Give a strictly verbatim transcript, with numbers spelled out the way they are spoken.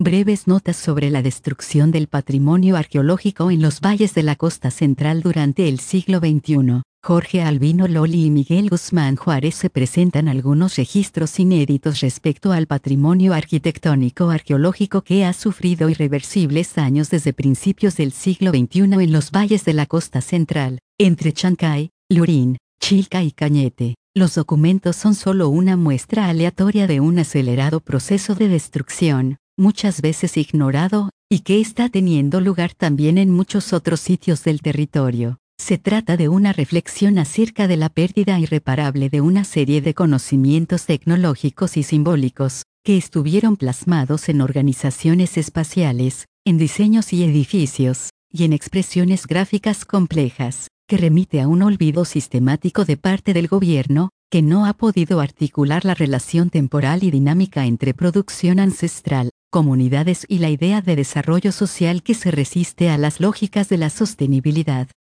Breves notas sobre la destrucción del patrimonio arqueológico en los valles de la costa central durante el siglo veintiuno. Jorge Albino Loli y Miguel Guzmán Juárez se presentan algunos registros inéditos respecto al patrimonio arquitectónico arqueológico que ha sufrido irreversibles daños desde principios del siglo veintiuno en los valles de la costa central, entre Chancay, Lurín, Chilca y Cañete. Los documentos son solo una muestra aleatoria de un acelerado proceso de destrucción, muchas veces ignorado, y que está teniendo lugar también en muchos otros sitios del territorio. Se trata de una reflexión acerca de la pérdida irreparable de una serie de conocimientos tecnológicos y simbólicos, que estuvieron plasmados en organizaciones espaciales, en diseños y edificios, y en expresiones gráficas complejas, que remite a un olvido sistemático de parte del gobierno, que no ha podido articular la relación temporal y dinámica entre producción ancestral, comunidades y la idea de desarrollo social que se resiste a las lógicas de la sostenibilidad.